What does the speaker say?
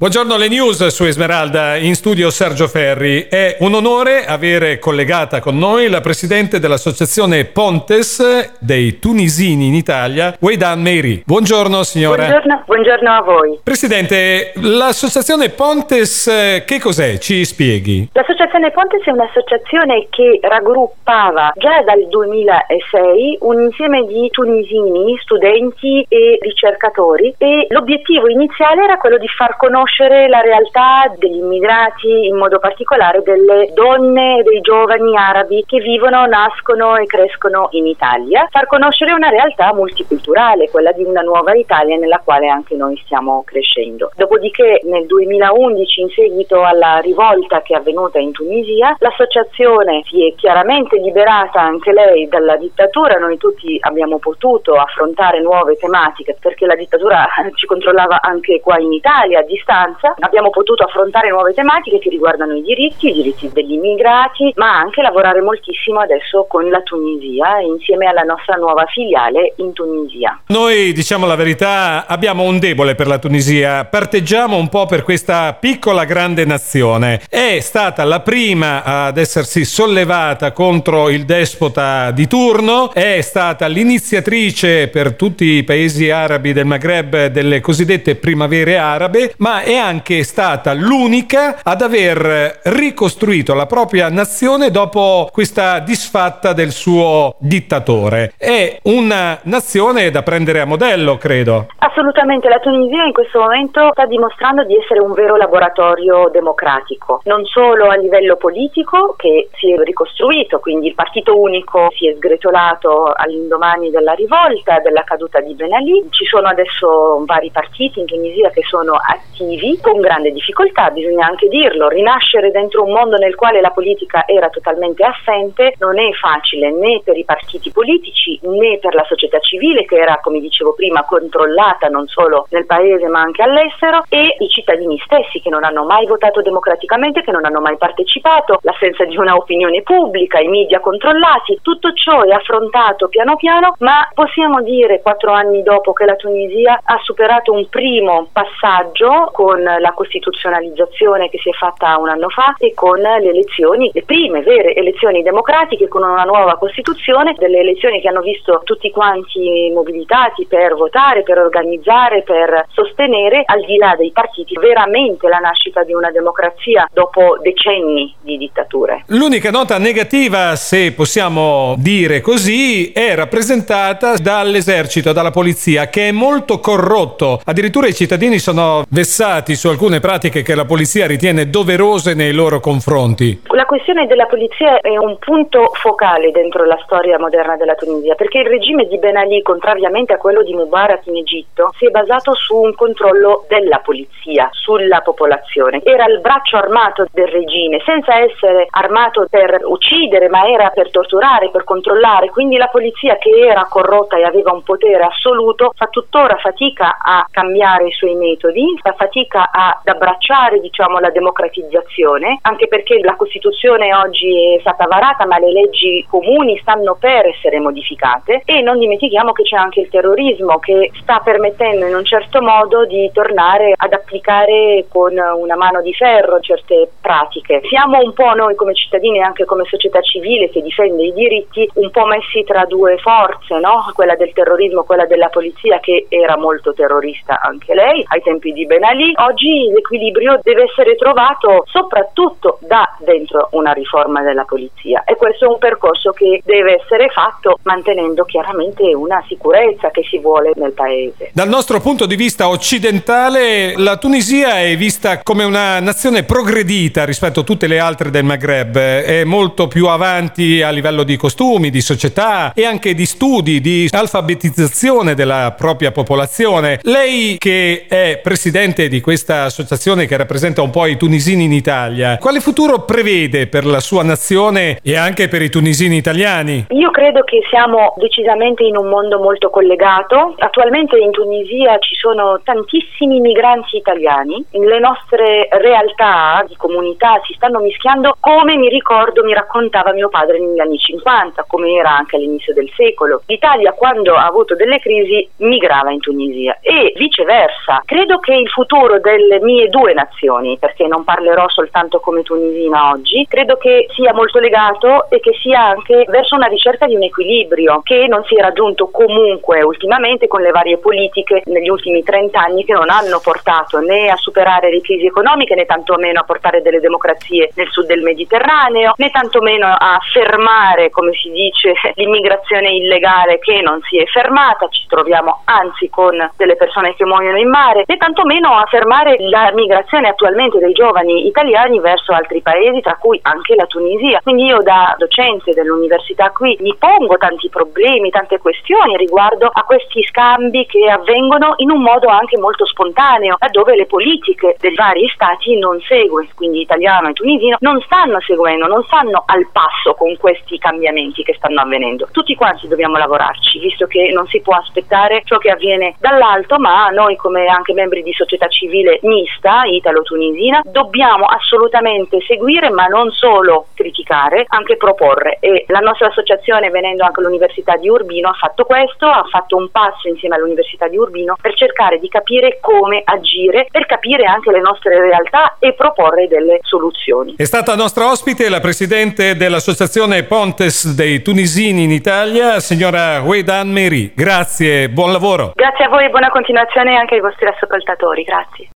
Buongiorno, le news su Esmeralda, in studio Sergio Ferri. È un onore avere collegata con noi la presidente dell'associazione Pontes dei tunisini in Italia, Oueidan Meiri. Buongiorno signora. Buongiorno a voi. Presidente, l'associazione Pontes che cos'è? Ci spieghi. L'associazione Pontes è un'associazione che raggruppava già dal 2006 un insieme di tunisini, studenti e ricercatori, e l'obiettivo iniziale era quello di far conoscere la realtà degli immigrati, in modo particolare delle donne e dei giovani arabi che vivono, nascono e crescono in Italia, far conoscere una realtà multiculturale, quella di una nuova Italia nella quale anche noi stiamo crescendo. Dopodiché nel 2011, in seguito alla rivolta che è avvenuta in Tunisia, l'associazione si è chiaramente liberata anche lei dalla dittatura. Noi tutti abbiamo potuto affrontare nuove tematiche perché la dittatura ci controllava anche qua in Italia a distanza. Abbiamo potuto affrontare nuove tematiche che riguardano i diritti degli immigrati, ma anche lavorare moltissimo adesso con la Tunisia insieme alla nostra nuova filiale in Tunisia. Noi, diciamo la verità, abbiamo un debole per la Tunisia, parteggiamo un po' per questa piccola grande nazione. È stata la prima ad essersi sollevata contro il despota di turno, è stata l'iniziatrice per tutti i paesi arabi del Maghreb delle cosiddette primavere arabe, ma è anche stata l'unica ad aver ricostruito la propria nazione dopo questa disfatta del suo dittatore. È una nazione da prendere a modello, credo. Assolutamente, la Tunisia in questo momento sta dimostrando di essere un vero laboratorio democratico, non solo a livello politico, che si è ricostruito, quindi il partito unico si è sgretolato all'indomani della rivolta, della caduta di Ben Ali. Ci sono adesso vari partiti in Tunisia che sono attivi, con grande difficoltà, bisogna anche dirlo. Rinascere dentro un mondo nel quale la politica era totalmente assente non è facile, né per i partiti politici né per la società civile, che era, come dicevo prima, controllata non solo nel paese ma anche all'estero, e i cittadini stessi che non hanno mai votato democraticamente, che non hanno mai partecipato, l'assenza di una opinione pubblica, i media controllati. Tutto ciò è affrontato piano piano, ma possiamo dire 4 anni dopo che la Tunisia ha superato un primo passaggio con la costituzionalizzazione che si è fatta un anno fa e con le elezioni, le prime vere elezioni democratiche con una nuova Costituzione, delle elezioni che hanno visto tutti quanti mobilitati per votare, per organizzare, per sostenere, al di là dei partiti, veramente la nascita di una democrazia dopo decenni di dittature. L'unica nota negativa, se possiamo dire così, è rappresentata dall'esercito, dalla polizia, che è molto corrotto. Addirittura i cittadini sono vessati su alcune pratiche che la polizia ritiene doverose nei loro confronti. La questione della polizia è un punto focale dentro la storia moderna della Tunisia, perché il regime di Ben Ali, contrariamente a quello di Mubarak in Egitto, si è basato su un controllo della polizia sulla popolazione. Era il braccio armato del regime, senza essere armato per uccidere, ma era per torturare, per controllare. Quindi la polizia, che era corrotta e aveva un potere assoluto, fa tuttora fatica a cambiare i suoi metodi, fa fatica ad abbracciare, la democratizzazione, anche perché la Costituzione oggi è stata varata, ma le leggi comuni stanno per essere modificate. E non dimentichiamo che c'è anche il terrorismo, che sta permettendo in un certo modo di tornare ad applicare con una mano di ferro certe pratiche. Siamo un po' noi come cittadini e anche come società civile che difende i diritti un po' messi tra due forze, no? Quella del terrorismo, quella della polizia, che era molto terrorista anche lei ai tempi di Ben Ali. Oggi l'equilibrio deve essere trovato soprattutto da dentro una riforma della polizia, e questo è un percorso che deve essere fatto mantenendo chiaramente una sicurezza che si vuole nel paese. Dal nostro punto di vista occidentale, la Tunisia è vista come una nazione progredita rispetto a tutte le altre del Maghreb, è molto più avanti a livello di costumi, di società e anche di studi, di alfabetizzazione della propria popolazione. Lei, che è presidente di questa associazione che rappresenta un po' i tunisini in Italia, quale futuro prevede per la sua nazione e anche per i tunisini italiani? Io credo che siamo decisamente in un mondo molto collegato. Attualmente in Tunisia ci sono tantissimi migranti italiani, le nostre realtà di comunità si stanno mischiando, come mi raccontava mio padre negli anni 50, come era anche all'inizio del secolo. L'Italia, quando ha avuto delle crisi, migrava in Tunisia e viceversa. Credo che il futuro futuro delle mie due nazioni, perché non parlerò soltanto come tunisina oggi, credo che sia molto legato e che sia anche verso una ricerca di un equilibrio che non si è raggiunto comunque ultimamente con le varie politiche negli ultimi 30 anni, che non hanno portato né a superare le crisi economiche, né tantomeno a portare delle democrazie nel sud del Mediterraneo, né tantomeno a fermare, come si dice, l'immigrazione illegale, che non si è fermata, ci troviamo anzi con delle persone che muoiono in mare, né tantomeno a fermare la migrazione attualmente dei giovani italiani verso altri paesi, tra cui anche la Tunisia. Quindi io, da docente dell'università qui, mi pongo tanti problemi, tante questioni riguardo a questi scambi che avvengono in un modo anche molto spontaneo, laddove le politiche dei vari stati non seguono, quindi italiano e tunisino, non stanno seguendo, non stanno al passo con questi cambiamenti che stanno avvenendo. Tutti quanti dobbiamo lavorarci, visto che non si può aspettare ciò che avviene dall'alto, ma noi, come anche membri di società civile mista italo-tunisina, dobbiamo assolutamente seguire, ma non solo criticare, anche proporre. E la nostra associazione, venendo anche all'Università di Urbino, ha fatto questo, ha fatto un passo insieme all'Università di Urbino per cercare di capire come agire, per capire anche le nostre realtà e proporre delle soluzioni. È stata nostra ospite la presidente dell'associazione Pontes dei Tunisini in Italia, signora Wedan Meri. Grazie, buon lavoro. Grazie a voi e buona continuazione anche ai vostri ascoltatori. Grazie.